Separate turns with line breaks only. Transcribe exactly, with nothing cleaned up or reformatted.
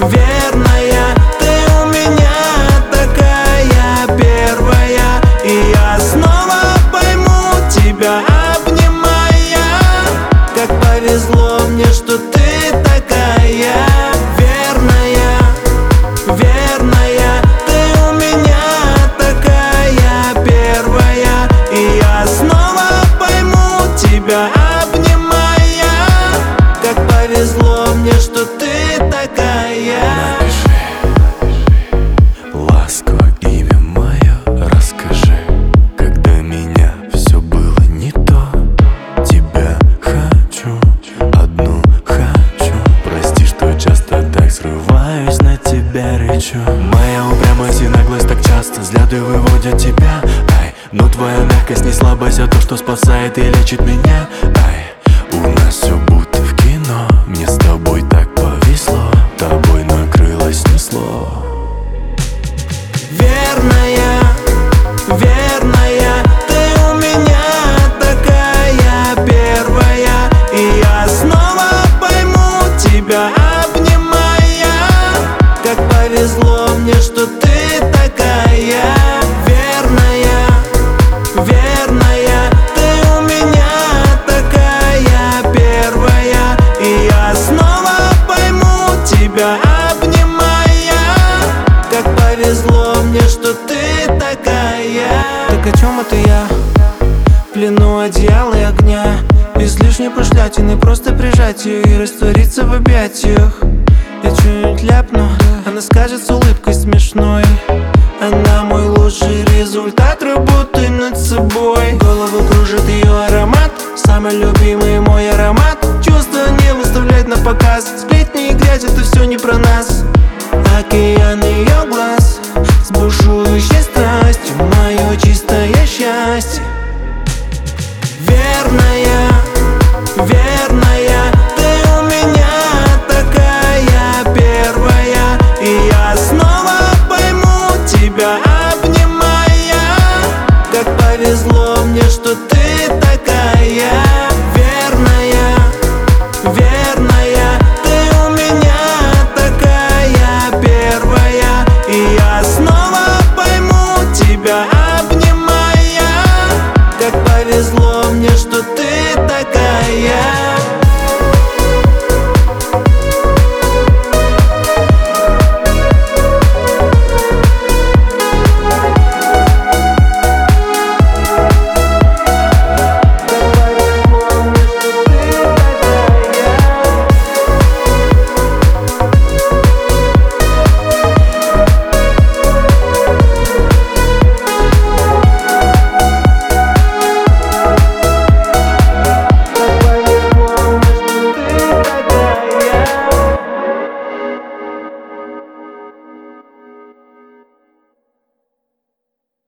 верная. Ты у меня такая первая, и я снова пойму тебя, обнимая. Как повезло мне, что ты такая верная, верная. Ты у меня такая первая, и я снова пойму тебя, обнимая. Как повезло мне, что ты такая.
Ласково имя мое расскажи, когда меня все было не то. Тебя хочу, одну хочу. Прости, что часто так срываюсь, на тебя речу. Моя упрямость и наглость так часто взгляды выводят тебя. Ай, но твоя мягкость не слабость, а то, что спасает и лечит меня. Ай, у нас все будто в кино. Мне с тобой так повезло, тобой накрылось, снесло.
Верная, верная, ты у меня такая первая, и я снова пойму тебя, обнимая. Как повезло мне, что ты такая верная, верная. Ты у меня такая первая, и я снова пойму тебя, обнимая. Как повезло мне, что ты такая. Так о чем это я? В плену одеяла и огня, без лишней пошлятины, просто прижать ее и раствориться в объятиях. Я что-нибудь ляпну, она скажет с улыбкой смешной. Она мой лучший результат работы над собой. Голову кружит ее аромат, самый любимый